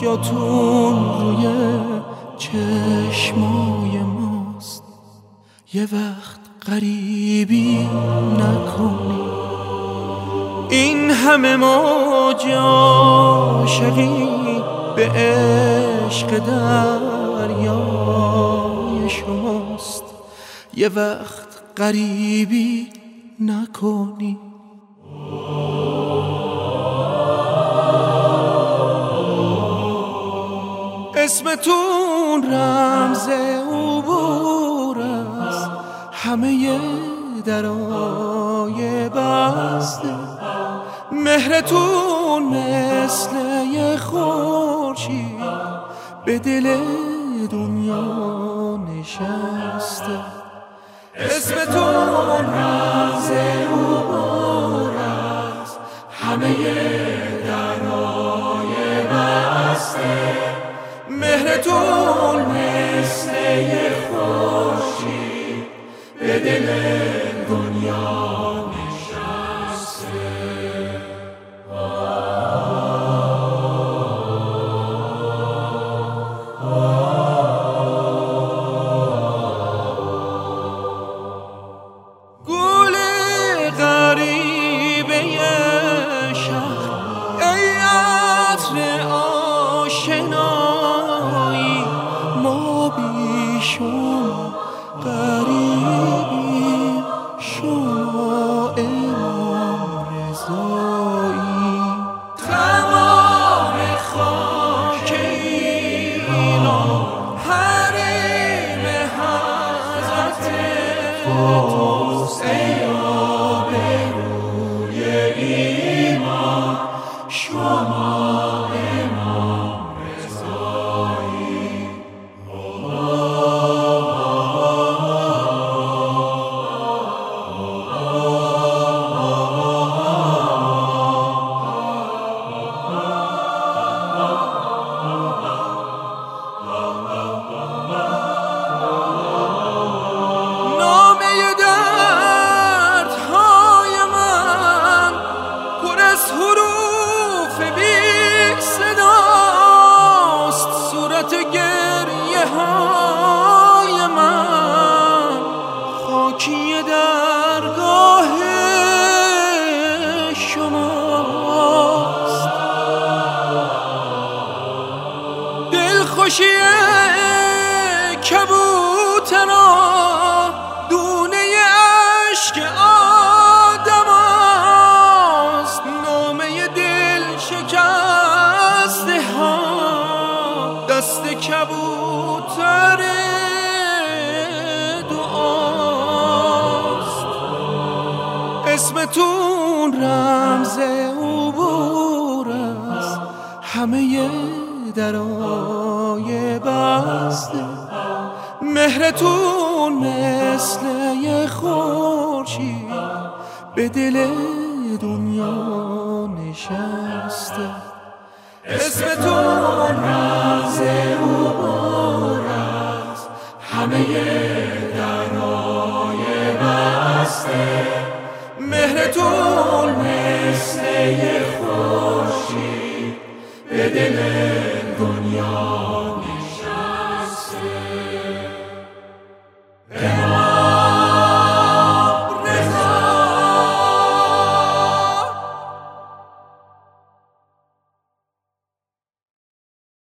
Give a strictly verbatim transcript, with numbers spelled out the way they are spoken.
جاتون روی چشمای ماست. یه وقت غریبی نکنی، این همه موج عاشقی به عشق دریای شماست. یه وقت غریبی نکنی. اسمتون رمز عبور است، همه درای بسته. مهرتون مثل یه خورشید به دل دنیا نشسته. اسمتون رمز عبور است، همه درای بسته. مهرتون مثل یه خورشید به دل دنیا شما قریبیم، شما امام رضایی. تمام خاک ایران حریم حضرت توست. ای آبروی ایمان، شما امام رضایی. گریه های من خاکی درگاه شماست. دلخوشی کبوترا دونه اشک آدم است. نامه دل شکسته ها دست کبوتر دعاست. اسمتون رمز عبور است، همه درای بسته. مهرتون مثل یه خورشید به دل دنیا نشسته. اسمتون رمز عبور است، همه درای بسته. مهرتون مثل یه خورشید به دل